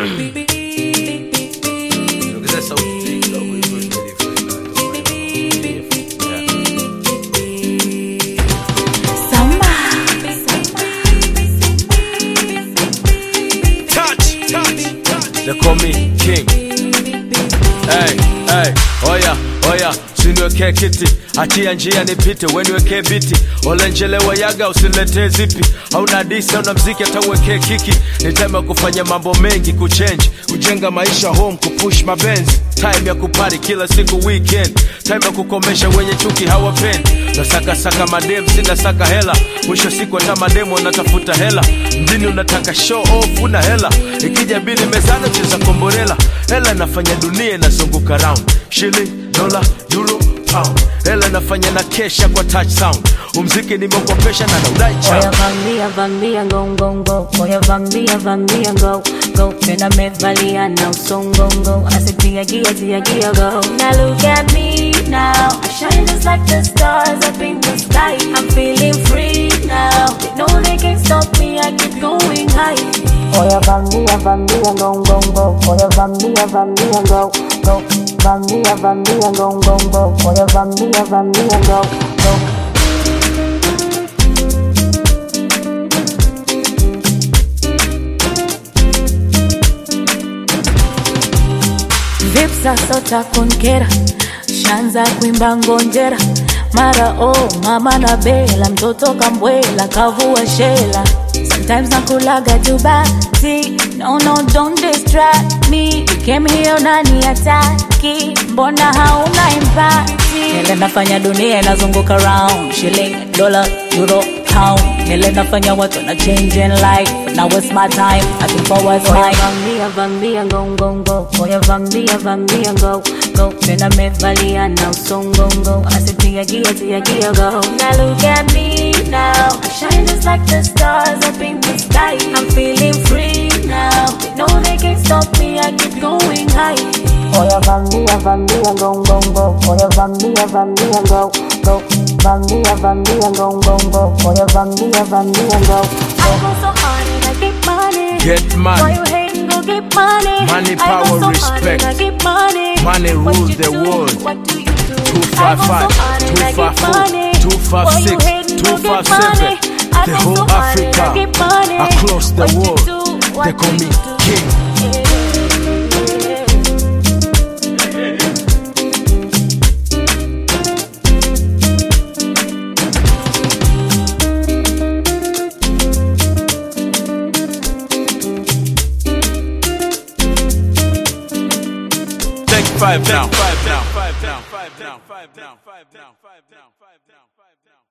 They call me King. Hey, hey, oya, usiniwekee kiti, achia njia nipite, weniwekee biti. Ole njelewa yaga usinletee zipi, hauna disi, hauna mziki, hata uwekee kiki. Ni time ya kufanya mambo mengi, kuchange, kujenga maisha home, kupush mabenzi. Time ya kupari kila siku weekend, time ya kukomesha wenye chuki hawapendi. Nasaka madem, sina saka hela, mwisho siku hata mademo wanatafuta hela. Mjini unataka show off, una hela, ikija bili mezana cheza komborela. Hela nafanya dunia inazunguka round, shilling, dollar, euro, pound. Hela nafanya na kesha kwa touch sound, umziki nimekopesha na naudai cha. Oya vambia, go. Oya vambia, go. Tena mevalia na usongongo, asitia gia, go. Now look at me now, I shine just like the stars up in the sky. I'm feeling free now, they know they can't stop me, I keep going high. Oya vambia, go. Oya vambia, go. Vambia, go. Oya vambia, go. Vipsa sota konkera, shanza kuimba ngonjera. Mara mama na bela, mtoto kambwela, kavua shela. Sometimes nakulaga jubati, no, don't distract me. You came here nani ataki, mbona hauna empati. Nile nafanya dunia inazunguka round, shilling, dollar, euro, pound. Nile nafanya watu na change in life, now it's my time, I think forward's mine. Vambia, go. Oya vambia, go. Tena mevalia na usongongo, asitia gia, go. Now look at me now, I shine just like the stars up in the sky. I'm feeling free now, they know they can't stop me, I keep going high. Oya vambia, go. Oya vambia, go. Vambia, go. Oya vambia, go. I go so hard and I get money. Get money. Why you hating, go get money. Money, power, I go so respect. hard and I get money. Money rules the world. What do you do? 255, 254, 256, 257. The whole Africa, across the world. They call me King. Five down.